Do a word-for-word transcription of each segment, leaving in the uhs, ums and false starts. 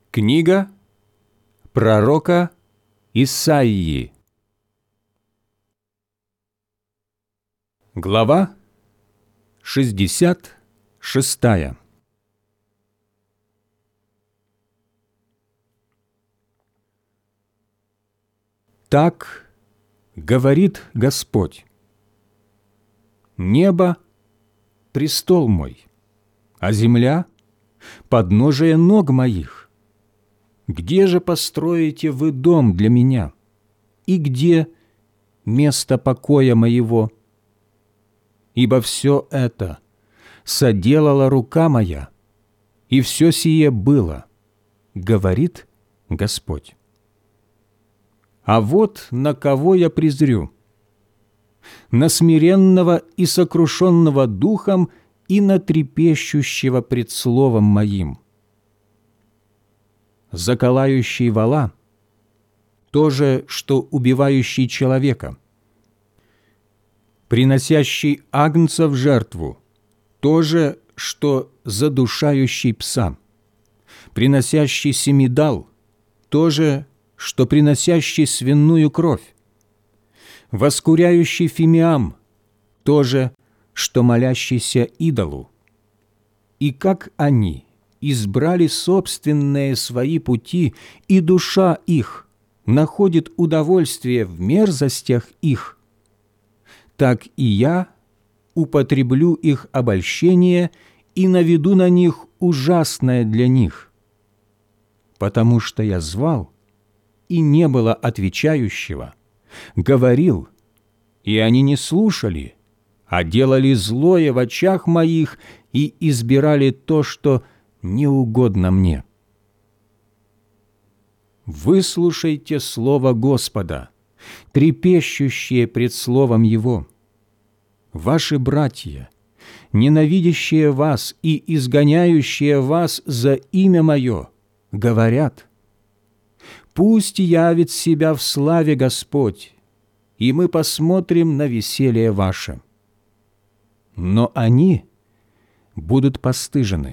Книга пророка Исаии. Глава шестьдесят шестая. Так говорит Господь: небо – престол мой, а земля – подножие ног моих. Где же построите вы дом для меня? И где место покоя моего? Ибо все это соделала рука моя, и все сие было, говорит Господь. А вот на кого я презрю: на смиренного и сокрушенного духом и на трепещущего пред словом моим. Заколающий вола – то же, что убивающий человека, приносящий агнца в жертву – то же, что задушающий пса, приносящий семидал – то же, что приносящий свиную кровь, воскуряющий фимиам – то же, что молящийся идолу. И как они избрали собственные свои пути, и душа их находит удовольствие в мерзостях их, так и я употреблю их обольщение и наведу на них ужасное для них. Потому что я звал, и не было отвечающего, говорил, и они не слушали, а делали злое в очах моих и избирали то, что не угодно мне. Выслушайте слово Господа, трепещущие пред словом Его. Ваши братья, ненавидящие вас и изгоняющие вас за имя Мое, говорят: пусть явит себя в славе Господь, и мы посмотрим на веселье ваше. Но они будут постыжены.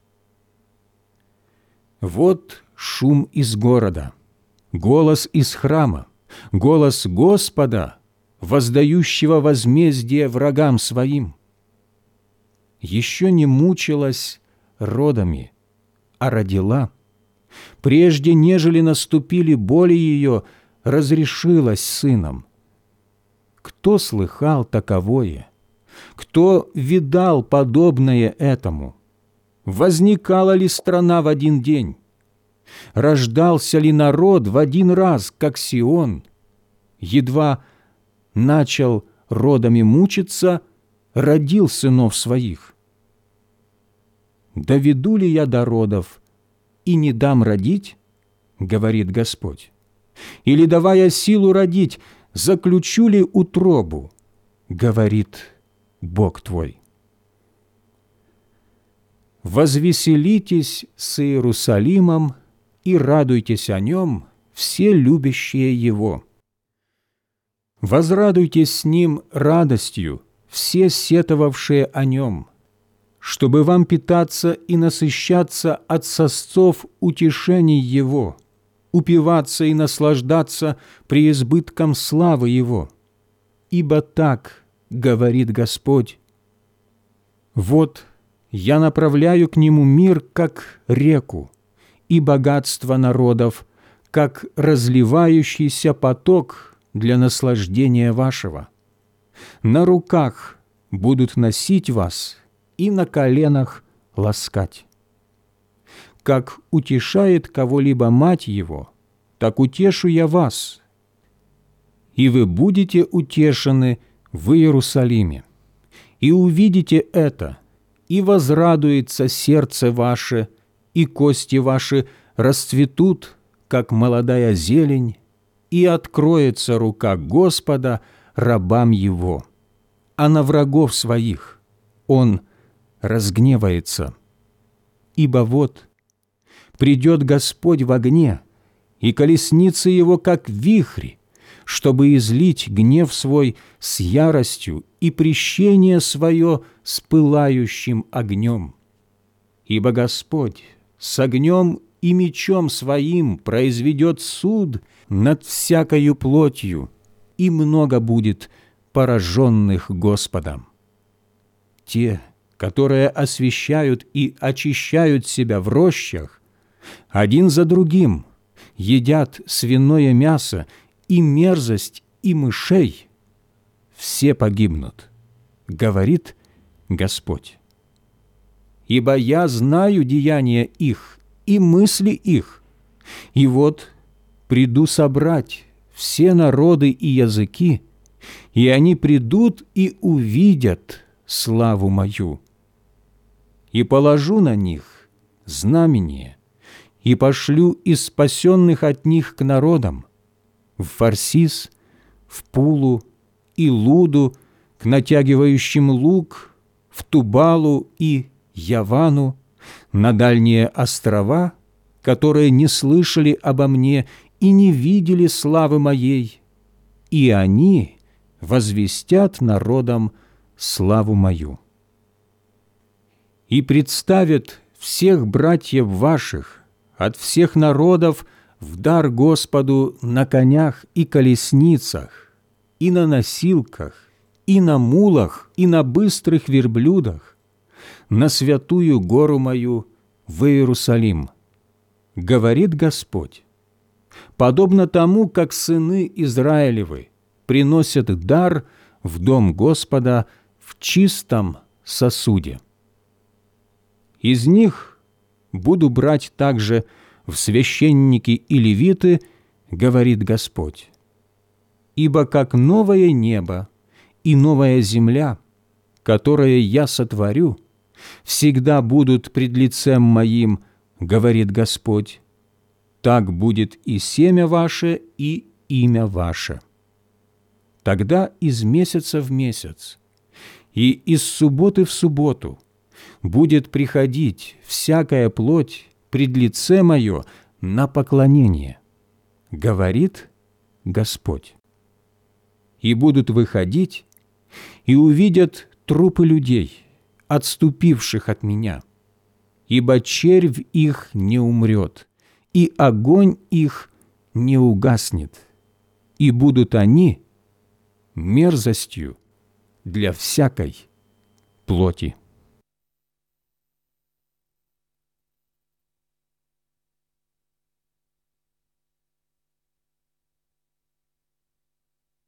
Вот шум из города, голос из храма, голос Господа, воздающего возмездие врагам своим. Еще не мучилась родами, а родила. Прежде, нежели наступили боли ее, разрешилась сыном. Кто слыхал таковое? Кто видал подобное этому? Возникала ли страна в один день? Рождался ли народ в один раз, как Сион? Едва начал родами мучиться, родил сынов своих. «Доведу ли я до родов и не дам родить, — говорит Господь, — или, давая силу родить, заключу ли утробу, — говорит Бог твой». Возвеселитесь с Иерусалимом и радуйтесь о нем, все любящие его. Возрадуйтесь с ним радостью, все сетовавшие о нем, чтобы вам питаться и насыщаться от сосцов утешений его, упиваться и наслаждаться преизбытком славы его. Ибо так говорит Господь: вот я направляю к нему мир, как реку, и богатство народов, как разливающийся поток для наслаждения вашего. На руках будут носить вас и на коленах ласкать. Как утешает кого-либо мать его, так утешу я вас, и вы будете утешены в Иерусалиме, и увидите это, и возрадуется сердце ваше, и кости ваши расцветут, как молодая зелень, и откроется рука Господа рабам Его, а на врагов своих Он разгневается. Ибо вот придет Господь в огне, и колесницы Его, как вихри, чтобы излить гнев свой с яростью и прещение свое с пылающим огнем. Ибо Господь с огнем и мечом своим произведет суд над всякою плотью, и много будет пораженных Господом. Те, которые освящают и очищают себя в рощах, один за другим едят свиное мясо и мерзость и мышей, все погибнут, говорит Господь. Ибо я знаю деяния их и мысли их, и вот приду собрать все народы и языки, и они придут и увидят славу мою. И положу на них знамение, и пошлю из спасенных от них к народам, в Фарсис, в Пулу и Луду, к натягивающим лук, в Тубалу и Явану, на дальние острова, которые не слышали обо мне и не видели славы моей, и они возвестят народам славу мою. И представят всех братьев ваших от всех народов в дар Господу на конях и колесницах, и на носилках, и на мулах, и на быстрых верблюдах, на святую гору мою в Иерусалим, говорит Господь, подобно тому, как сыны Израилевы приносят дар в дом Господа в чистом сосуде. Из них буду брать также в священники и левиты, говорит Господь, ибо как новое небо и новая земля, которые я сотворю, всегда будут пред лицем моим, говорит Господь, так будет и семя ваше, и имя ваше. Тогда из месяца в месяц и из субботы в субботу будет приходить всякая плоть пред лице мое на поклонение, говорит Господь. И будут выходить, и увидят трупы людей, отступивших от меня, ибо червь их не умрет, и огонь их не угаснет, и будут они мерзостью для всякой плоти.